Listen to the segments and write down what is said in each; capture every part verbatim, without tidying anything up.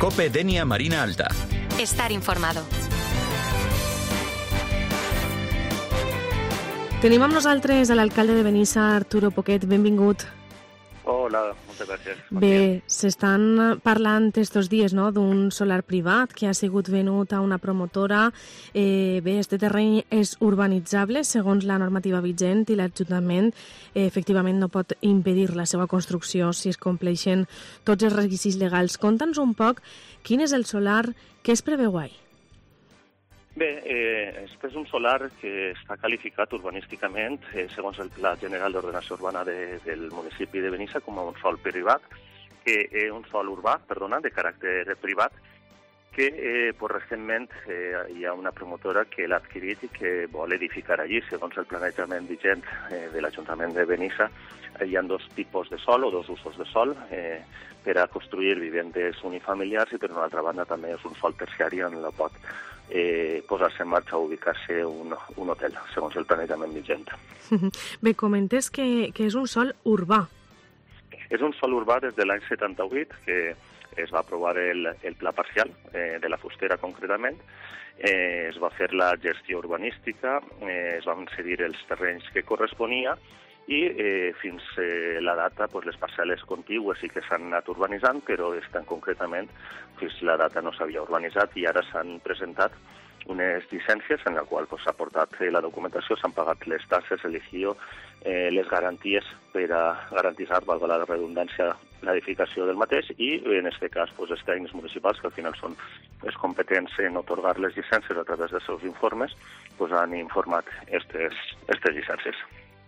COPE Denia Marina Alta. Estar informado. Tenim amb nosaltres a l'alcalde de Benissa, Arturo Poquet. Benvingut. Hola, moltes gràcies. Bé, s'estan parlant estos dies, no?, d'un solar privat que ha sigut venut a una promotora. Eh, bé, este terreny és urbanitzable segons la normativa vigent i l'Ajuntament eh, efectivament no pot impedir la seva construcció si es compleixen tots els requisits legals. Conta'ns un poc quin és el solar que es preveu ahí. Bé, eh, este és un solar que està qualificat urbanísticament, eh, segons el Pla General d'Ordenació Urbana de, del municipi de Benissa, com a un sòl privat, que és un sòl urbà, perdona, de caràcter privat, que eh, pues, recentment eh, hi ha una promotora que l'ha adquirit i que vol edificar allí. Segons el planejament vigent eh, de l'Ajuntament de Benissa, eh, hi ha dos tipus de sòl o dos usos de sòl eh, per a construir vivendes unifamiliars i, per una altra banda, també és un sòl terciari on la pot Eh, posar-se en marxa o ubicar-se un, un hotel, segons el planejament vigent. Bé, comentes que, que és un sòl urbà. És un sòl urbà des de l'any setanta-vuit, que es va aprovar el, el pla parcial eh, de la Fustera, concretament. Eh, es va fer la gestió urbanística, eh, es van cedir els terrenys que corresponia i eh, fins eh, la data pues, les parcel·les contigües sí que s'han anat urbanitzant, però estan concretament fins la data no s'havia urbanitzat i ara s'han presentat unes llicències en la qual s'ha pues, portat eh, la documentació, s'han pagat les taxes, el ejido, eh, les garanties per a garantitzar, valga la redundància, l'edificació del mateix i, en aquest cas, pues, els tècnics municipals, que al final són els competents en otorgar les llicències a través dels seus informes, pues, han informat aquestes llicències.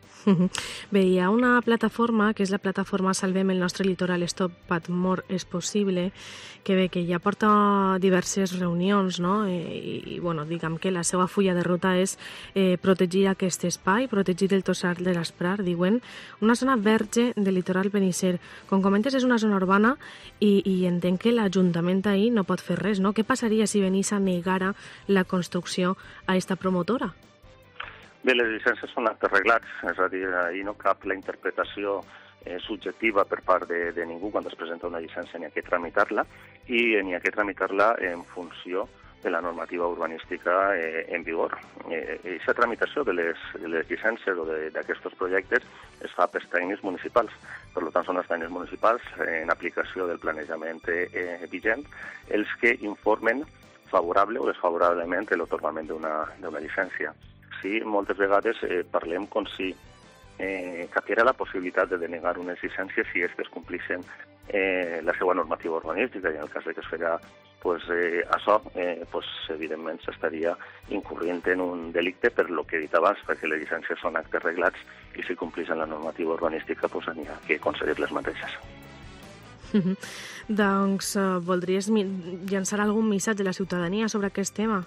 Bé, hi ha una plataforma, que és la plataforma Salvem el nostre litoral, Stop Bad More és possible, que bé, que ja porta diverses reunions, no? I, i bueno, diguem que la seva fulla de ruta és eh, protegir aquest espai, protegir el tossal de l'Esprar, diuen, una zona verge del litoral benisser. Com comentes, és una zona urbana i, i entenc que l'Ajuntament ahí no pot fer res, no? Què passaria si Benissa negara la construcció a esta promotora? Bé, les llicències són actes reglats, és a dir, ahir no cap la interpretació eh, subjectiva per part de, de ningú quan es presenta una llicència, n'hi ha que tramitar-la i n'hi ha que tramitar-la en funció de la normativa urbanística eh, en vigor. Eh, aquesta tramitació de les, de les llicències o d'aquests projectes es fa pels tècnics municipals. Per tant, són els tècnics municipals, eh, en aplicació del planejament eh, vigent, els que informen favorable o desfavorablement l'atorgament d'una llicència. Sí, moltes vegades eh, parlem com si eh, capiera la possibilitat de denegar unes llicències si aquestes complixen eh, la seva normativa urbanística i en el cas de que es farà pues, eh, això, eh, pues, evidentment s'estaria incorrent en un delicte per lo que he dit abans, perquè les llicències són actes reglats i si complixen la normativa urbanística pues, n'hi ha que concedir les mateixes. Mm-hmm. Doncs uh, voldries llançar algun missatge a la ciutadania sobre aquest tema?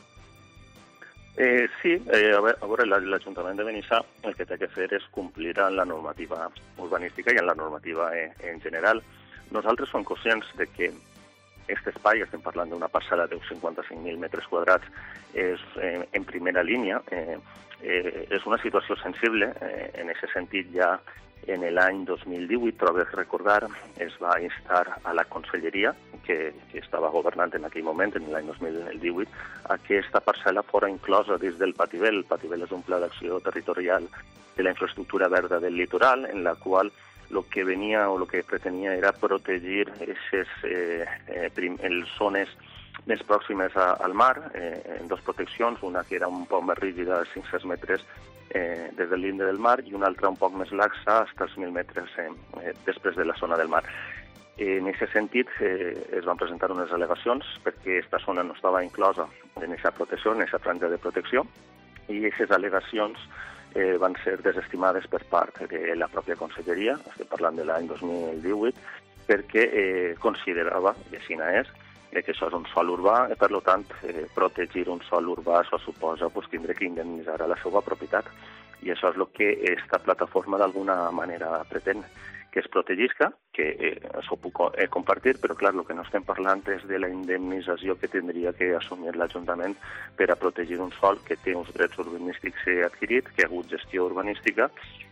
Eh, sí, eh, a veure, l'Ajuntament de Benissa el que té que fer és complir amb la normativa urbanística i amb la normativa eh, en general. Nosaltres som conscients de que aquest espai, estem parlant d'una parcel·la de cinquanta-cinc mil metres quadrats, és eh, en primera línia, eh, eh, és una situació sensible, eh, en aquest sentit ja en l'any dos mil divuit, trobo recordar, es va instar a la Conselleria, que, que estava governant en aquell moment, en l'any dos mil divuit, a que aquesta parcel·la fora inclosa dins del Pativel. El Pativel és un pla d'acció territorial de la infraestructura verda del litoral, en la qual el que venia o el que pretenia era protegir aquestes eh, eh, les zones més pròximes a, al mar, eh, en dues proteccions, una que era un poc més rígida, de cinc-cents metres, Eh, des del linde del mar i una altra un poc més laxa, fins als mil metres eh, eh, després de la zona del mar. Eh, en aquest sentit, eh, es van presentar unes al·legacions perquè aquesta zona no estava inclosa en aquesta protecció, en aquesta franja de protecció, i aquestes al·legacions eh, van ser desestimades per part de la pròpia Conselleria, estem parlant de l'any dos mil divuit, perquè eh, considerava, i així és, eh, que això és un sòl urbà i, per tant, eh, protegir un sòl urbà això suposa pues, tindre que indemnitzar a la seva propietat. I això és el que aquesta plataforma d'alguna manera pretén, que es protegisca, que eh, això ho puc eh, compartir, però clar, el que no estem parlant és de la indemnització que tindria que assumir l'Ajuntament per a protegir un sòl que té uns drets urbanístics adquirits, que ha hagut gestió urbanística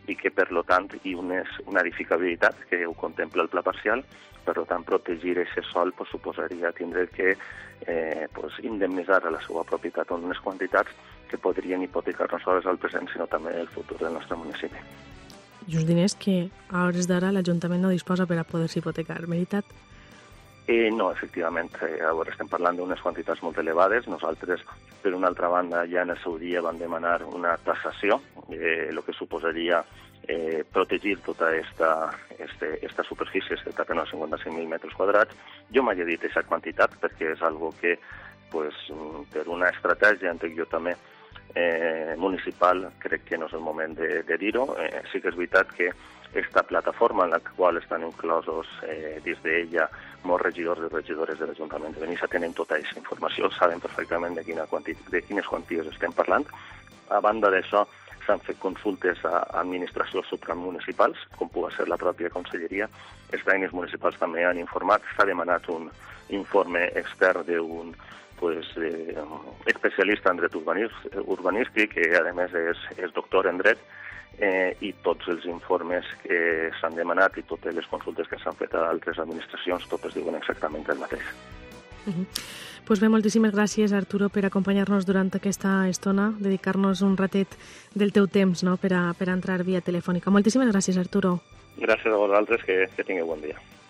i que, per tant, hi ha una, una edificabilitat que ho contempla el pla parcial. Per tant, protegir aquest sòl pues, suposaria tindre que eh, pues, indemnitzar a la seva propietat en unes quantitats que podrien hipotecar no sols el present, sinó també el futur del nostre municipi. I uns diners que a hores d'ara l'Ajuntament no disposa per a poder-se hipotecar, veritat? Eh, no, efectivament. Eh, ara estem parlant d'unes quantitats molt elevades. Nosaltres, per una altra banda, ja en el seu dia vam demanar una taxació, eh, el que suposaria eh, protegir tota esta, este, esta superfície, este terreno de cinquanta-cinc mil metres quadrats. Jo mai he dit aquesta quantitat perquè és algo que, pues, per una estratègia, entenc jo també, eh, municipal, crec que no és el moment de, de dir-ho. Eh, sí que és veritat que aquesta plataforma en la qual estan inclosos eh, dins d'ella molts regidors i regidores de l'Ajuntament de Benissa tenen tota aquesta informació, saben perfectament de, quina quanti de quines quanties estem parlant. A banda d'això, s'han fet consultes a administracions supramunicipals, com pugui ser la pròpia conselleria. Els tècnics municipals també han informat. S'ha demanat un informe extern d'un pues, eh, especialista en dret urbanístic, que a més és, és doctor en dret, eh, i tots els informes que s'han demanat i totes les consultes que s'han fet a altres administracions, totes diuen exactament el mateix. Uh-huh. Pues bé, moltíssimes gràcies, Arturo, per acompanyar-nos durant aquesta estona, dedicar-nos un ratet del teu temps, no?, per a, per a entrar via telefònica. Moltíssimes gràcies, Arturo. Gràcies a vosaltres, que, que tingueu bon dia.